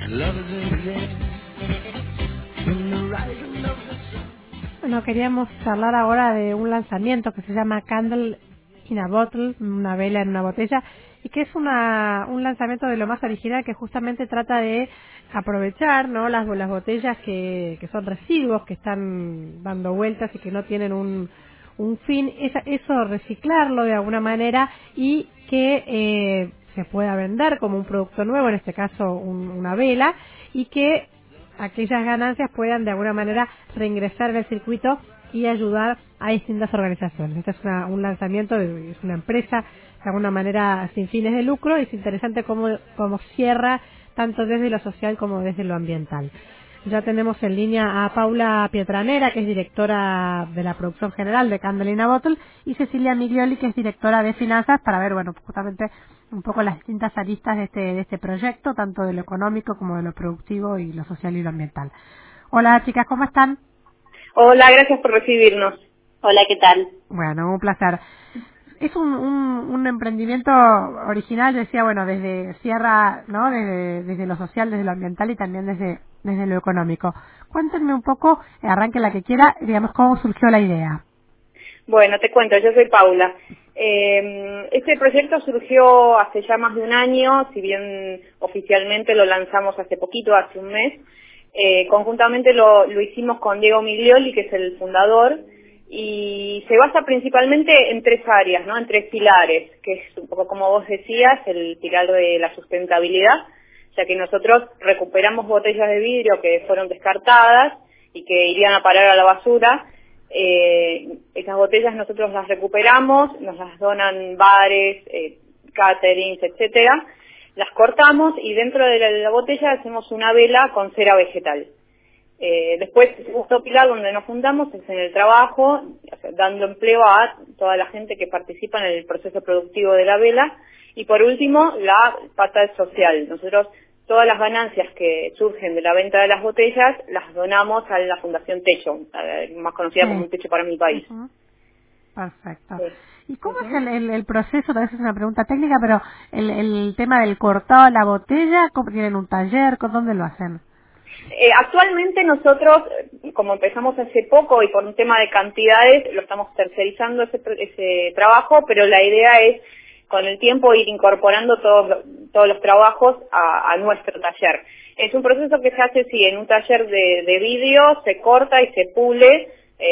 Bueno, queríamos hablar ahora de un lanzamiento que se llama Candle in a Bottle, una vela en una botella, y que es un lanzamiento de lo más original, que justamente trata de aprovechar, ¿no?, las botellas que son residuos, que están dando vueltas y que no tienen un fin, eso reciclarlo de alguna manera y que se pueda vender como un producto nuevo, en este caso una vela, y que aquellas ganancias puedan de alguna manera reingresar en el circuito y ayudar a distintas organizaciones. Este es un lanzamiento, es una empresa de alguna manera sin fines de lucro, y es interesante cómo cierra tanto desde lo social como desde lo ambiental. Ya tenemos en línea a Paula Pietranera, que es directora de la producción general de Candle in a Bottle, y Cecilia Miglioli, que es directora de finanzas, para ver, bueno, justamente un poco las distintas aristas de este proyecto, tanto de lo económico como de lo productivo y lo social y lo ambiental. Hola, chicas, ¿cómo están? Hola, gracias por recibirnos. Hola, ¿qué tal? Bueno, un placer. Es un emprendimiento original, decía, bueno, desde Sierra, ¿no?, desde lo social, desde lo ambiental y también desde lo económico. Cuéntenme un poco, arranque la que quiera, digamos, cómo surgió la idea. Bueno, te cuento, yo soy Paula. Este proyecto surgió hace ya más de un año, si bien oficialmente lo lanzamos hace poquito, hace un mes. Conjuntamente lo hicimos con Diego Miglioli, que es el fundador, y se basa principalmente en tres áreas, ¿no?, en tres pilares, que es un poco como vos decías, el pilar de la sustentabilidad, ya que nosotros recuperamos botellas de vidrio que fueron descartadas y que irían a parar a la basura. Esas botellas nosotros las recuperamos, nos las donan bares, caterings, etcétera, las cortamos y dentro de la botella hacemos una vela con cera vegetal. Después, otro pilar donde nos fundamos es en el trabajo, o sea, dando empleo a toda la gente que participa en el proceso productivo de la vela. Y por último, la pata social. Nosotros todas las ganancias que surgen de la venta de las botellas las donamos a la Fundación Techo, más conocida como Sí. Un Techo para mi país. Ujú. Perfecto. Sí. ¿Y cómo es Ujú. el proceso? Tal vez es una pregunta técnica, pero el tema del cortado de la botella, ¿cómo tienen un taller? ¿Dónde lo hacen? Actualmente nosotros, como empezamos hace poco y por un tema de cantidades, lo estamos tercerizando ese trabajo, pero la idea es con el tiempo ir incorporando todos los trabajos a nuestro taller. Es un proceso que se hace, sí, en un taller de vidrio, se corta y se pule,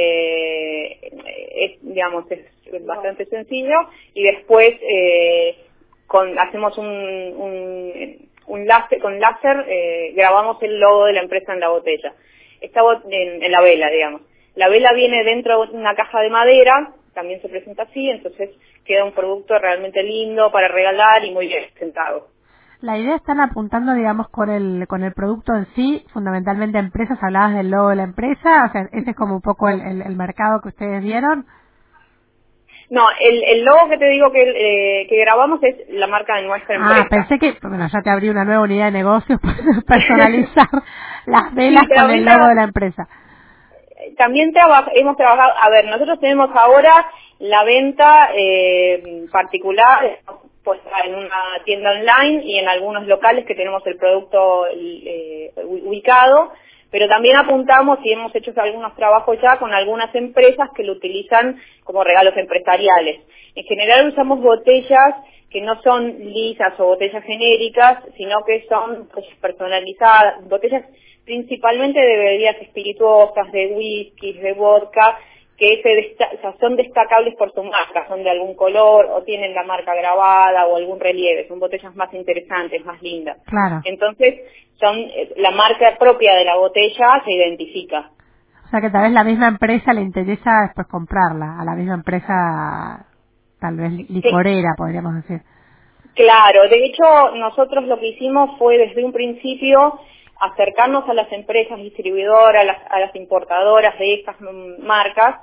es bastante sencillo, y después hacemos un láser, con láser grabamos el logo de la empresa en la botella, en la vela, digamos. La vela viene dentro de una caja de madera, también se presenta así, entonces queda un producto realmente lindo para regalar y muy bien presentado. La idea están apuntando, digamos, con el producto en sí, fundamentalmente a empresas, hablabas del logo de la empresa, o sea, ese es como un poco el mercado que ustedes vieron. No, el logo que te digo que grabamos es la marca de nuestra Ah, empresa. pensé que, bueno, ya te abrí una nueva unidad de negocios para personalizar las velas Sí, pero con el logo de la empresa. también hemos trabajado, a ver, nosotros tenemos ahora la venta particular pues en una tienda online y en algunos locales que tenemos el producto ubicado, pero también apuntamos y hemos hecho algunos trabajos ya con algunas empresas que lo utilizan como regalos empresariales. En general usamos botellas que no son lisas o botellas genéricas, sino que son pues, personalizadas, botellas principalmente de bebidas espirituosas, de whisky, de vodka, que o sea, son destacables por su marca, son de algún color o tienen la marca grabada o algún relieve, son botellas más interesantes, más lindas. Claro. Entonces, la marca propia de la botella se identifica. O sea que tal vez la misma empresa le interesa después comprarla, a la misma empresa, tal vez Sí, licorera, podríamos decir. claro, de hecho nosotros lo que hicimos fue desde un principio acercarnos a las empresas distribuidoras, a las importadoras de estas marcas,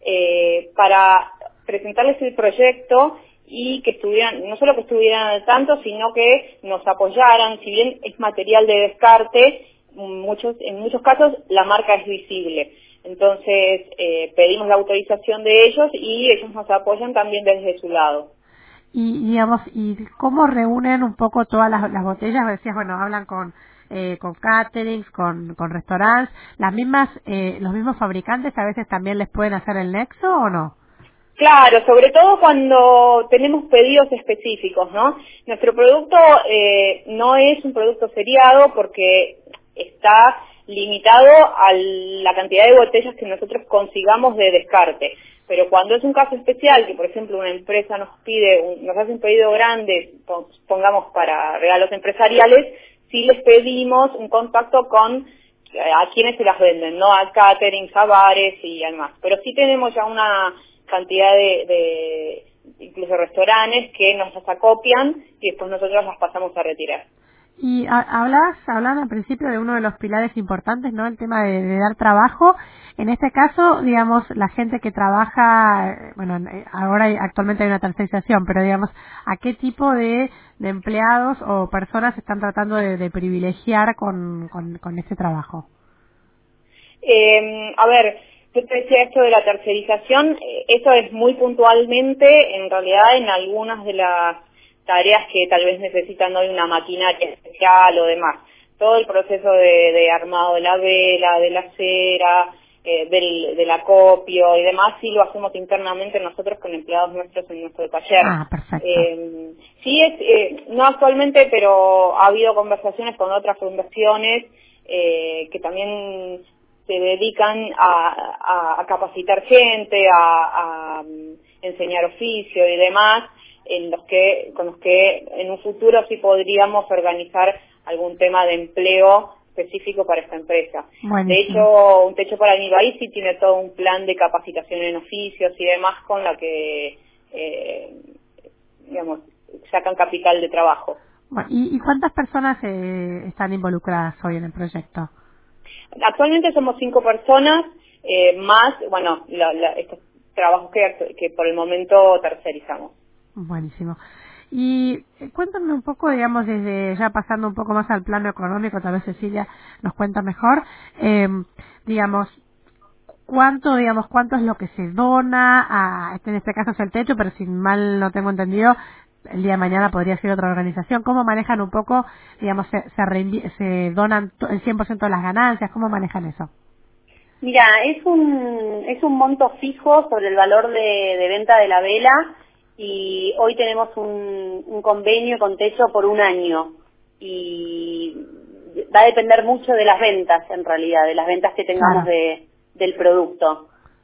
para presentarles el proyecto y que estuvieran, no solo que estuvieran al tanto, sino que nos apoyaran, si bien es material de descarte, en muchos casos la marca es visible. Entonces pedimos la autorización de ellos y ellos nos apoyan también desde su lado. Y digamos, ¿y cómo reúnen un poco todas las botellas? Decías, bueno, hablan con con caterings, con restaurantes, los mismos fabricantes a veces también les pueden hacer el nexo o no? Claro, sobre todo cuando tenemos pedidos específicos, ¿no? Nuestro producto no es un producto seriado porque está limitado a la cantidad de botellas que nosotros consigamos de descarte. Pero cuando es un caso especial, que por ejemplo una empresa nos hace un pedido grande, pongamos para regalos empresariales, sí les pedimos un contacto con a quienes se las venden, ¿no? A caterings, a bares y demás. Pero sí tenemos ya una cantidad de incluso restaurantes que nos las acopian y después nosotros las pasamos a retirar. Y hablaban al principio de uno de los pilares importantes, ¿no? El tema de dar trabajo. En este caso, digamos, la gente que trabaja, bueno, ahora actualmente hay una tercerización, pero digamos, ¿a qué tipo de empleados o personas están tratando de privilegiar con este trabajo? A ver, yo te decía esto de la tercerización, eso es muy puntualmente, en realidad, en algunas de las tareas que tal vez necesitan hoy una maquinaria especial o demás. Todo el proceso de armado de la vela, de la cera, del acopio y demás, sí lo hacemos internamente nosotros con empleados nuestros en nuestro taller. Ah, perfecto. Sí, no actualmente, pero ha habido conversaciones con otras fundaciones que también se dedican a capacitar gente, a enseñar oficio y demás, con los que en un futuro sí podríamos organizar algún tema de empleo específico para esta empresa. Buenísimo. De hecho, Un Techo para mi País sí tiene todo un plan de capacitación en oficios y demás con la que, digamos, sacan capital de trabajo. Bueno, ¿y cuántas personas están involucradas hoy en el proyecto? Actualmente somos 5 personas, más, bueno, estos trabajos que por el momento tercerizamos. Buenísimo. Y cuéntame un poco, digamos, desde ya pasando un poco más al plano económico, tal vez Cecilia nos cuenta mejor, digamos, cuánto es lo que se dona en este caso es el techo, pero si mal no tengo entendido, el día de mañana podría ser otra organización. ¿Cómo manejan un poco, digamos, se donan el 100% de las ganancias? ¿Cómo manejan eso? Mira, es un monto fijo sobre el valor de venta de la vela y hoy tenemos un convenio con Techo por 1 año y va a depender mucho de las ventas, en realidad, de las ventas que tengamos del producto.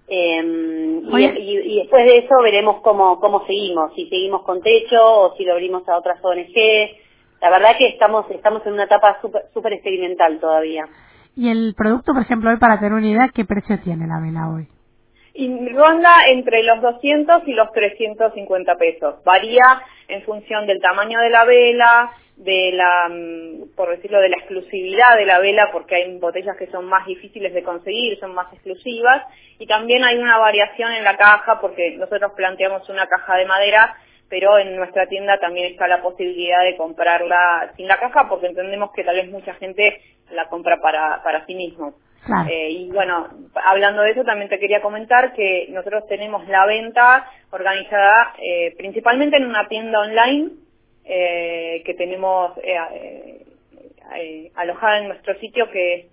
Y después de eso veremos cómo seguimos, si seguimos con Techo o si lo abrimos a otras ONG. La verdad que estamos en una etapa súper experimental todavía. Y el producto, por ejemplo, hoy para tener una idea, ¿qué precio tiene la vela hoy? Y ronda entre los 200 y los 350 pesos. Varía en función del tamaño de la vela, por decirlo, de la exclusividad de la vela, porque hay botellas que son más difíciles de conseguir, son más exclusivas, y también hay una variación en la caja, porque nosotros planteamos una caja de madera, pero en nuestra tienda también está la posibilidad de comprarla sin la caja, porque entendemos que tal vez mucha gente la compra para sí mismo. Claro. Y bueno, hablando de eso, también te quería comentar que nosotros tenemos la venta organizada principalmente en una tienda online que tenemos alojada en nuestro sitio, que es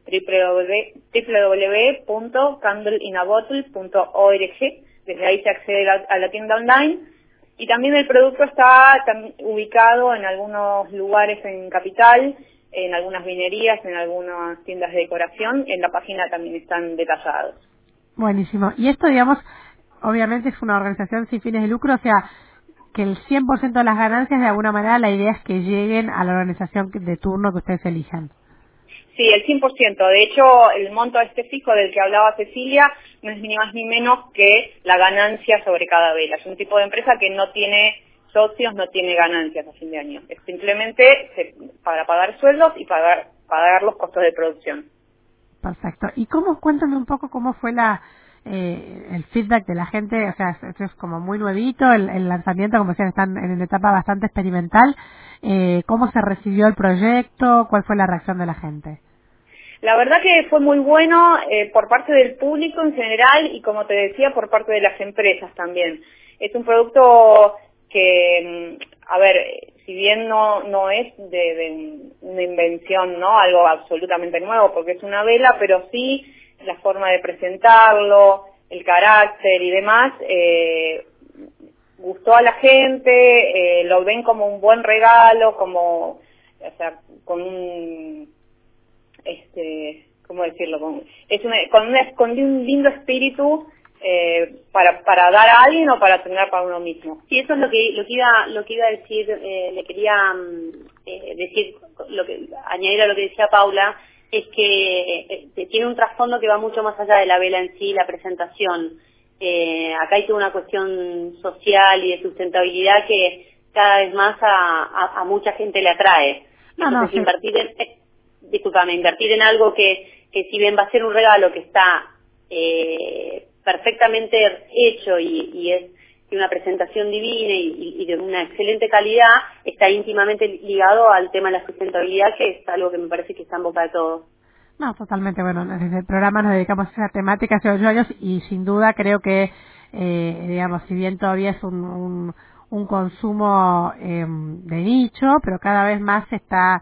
www.candleinabottle.org. Desde ahí se accede a la tienda online. Y también el producto está ubicado en algunos lugares en Capital, en algunas vinerías, en algunas tiendas de decoración. En la página también están detallados. Buenísimo. Y esto, digamos, obviamente es una organización sin fines de lucro, o sea, que el 100% de las ganancias, de alguna manera, la idea es que lleguen a la organización de turno que ustedes elijan. Sí, el 100%. De hecho, el monto fijo del que hablaba Cecilia no es ni más ni menos que la ganancia sobre cada vela. Es un tipo de empresa que no tiene socios, no tiene ganancias a fin de año. Es simplemente para pagar sueldos y pagar los costos de producción. Perfecto. Y cuéntame un poco cómo fue el feedback de la gente. O sea, esto es como muy nuevito, el lanzamiento, como decían, están en una etapa bastante experimental. ¿Cómo se recibió el proyecto? ¿Cuál fue la reacción de la gente? La verdad que fue muy bueno por parte del público en general y, como te decía, por parte de las empresas también. Es un producto que, si bien no es de una invención, ¿no? Algo absolutamente nuevo, porque es una vela, pero sí la forma de presentarlo, el carácter y demás, gustó a la gente, lo ven como un buen regalo, como, o sea, con un, ¿cómo decirlo? Con un lindo espíritu, para dar a alguien o para tener para uno mismo. Sí, eso es lo que iba a decir, le quería decir, añadir a lo que decía Paula, es que tiene un trasfondo que va mucho más allá de la vela en sí, la presentación. Acá hay toda una cuestión social y de sustentabilidad que cada vez más a mucha gente le atrae. Entonces, invertir en algo que si bien va a ser un regalo que está perfectamente hecho y es de una presentación divina y de una excelente calidad, está íntimamente ligado al tema de la sustentabilidad, que es algo que me parece que está en boca de todos. No, totalmente. Bueno, desde el programa nos dedicamos a esa temática hace 8 años y sin duda creo que, digamos, si bien todavía es un consumo de nicho, pero cada vez más está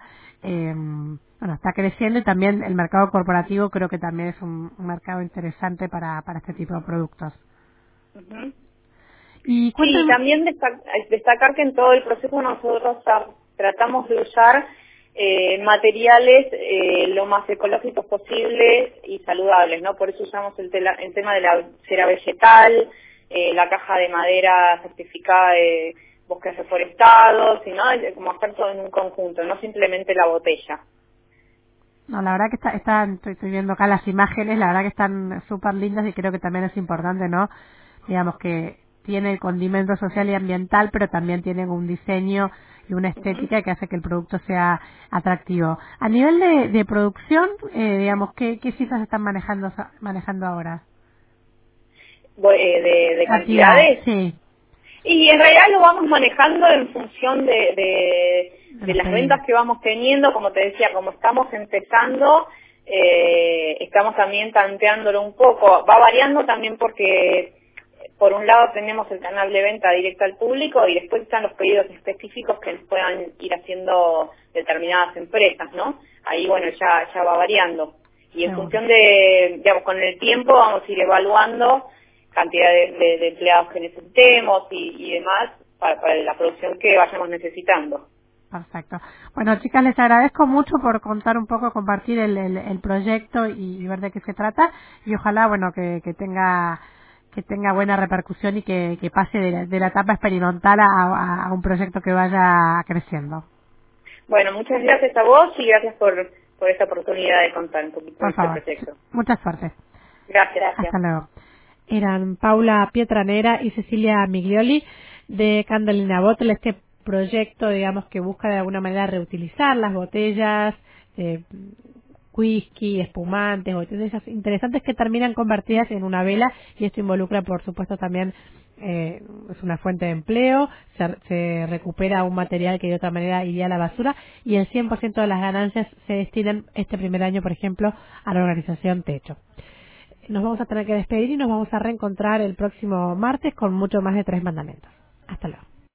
está creciendo, y también el mercado corporativo creo que también es un mercado interesante para este tipo de productos. Uh-huh. Y sí, también destacar que en todo el proceso nosotros tratamos de usar materiales lo más ecológicos posibles y saludables, ¿no? Por eso usamos el tema de la cera vegetal, la caja de madera certificada de bosques reforestados, sino como hacer todo en un conjunto, no simplemente la botella. No, la verdad que estoy viendo acá las imágenes, la verdad que están súper lindas, y creo que también es importante, ¿no? Digamos que tiene el condimento social y ambiental, pero también tienen un diseño y una estética que hace que el producto sea atractivo. A nivel de producción, digamos, ¿qué cifras están manejando ahora? ¿De cantidades? Sí. Y en realidad lo vamos manejando en función de las ventas que vamos teniendo. Como te decía, como estamos empezando, estamos también tanteándolo un poco. Va variando también porque, por un lado, tenemos el canal de venta directo al público, y después están los pedidos específicos que nos puedan ir haciendo determinadas empresas, ¿no? Ahí, bueno, ya va variando. Y en función de, digamos, con el tiempo vamos a ir evaluando cantidad de empleados que necesitemos y demás para la producción que vayamos necesitando. Perfecto. Bueno, chicas, les agradezco mucho por contar un poco, compartir el proyecto y ver de qué se trata, y ojalá, bueno, que tenga buena repercusión y que pase de la etapa experimental a un proyecto que vaya creciendo. Bueno, muchas gracias a vos y gracias por esta oportunidad de contar un poquito de este proyecto. Mucha suerte. Gracias. Hasta luego. Eran Paula Pietranera y Cecilia Miglioli de Candle in a Bottle, este proyecto, digamos, que busca de alguna manera reutilizar las botellas de whisky, espumantes, botellas interesantes que terminan convertidas en una vela, y esto involucra, por supuesto, también es una fuente de empleo, se recupera un material que de otra manera iría a la basura, y el 100% de las ganancias se destinan este primer año, por ejemplo, a la organización Techo. Nos vamos a tener que despedir y nos vamos a reencontrar el próximo martes con mucho más de 3 mandamientos. Hasta luego.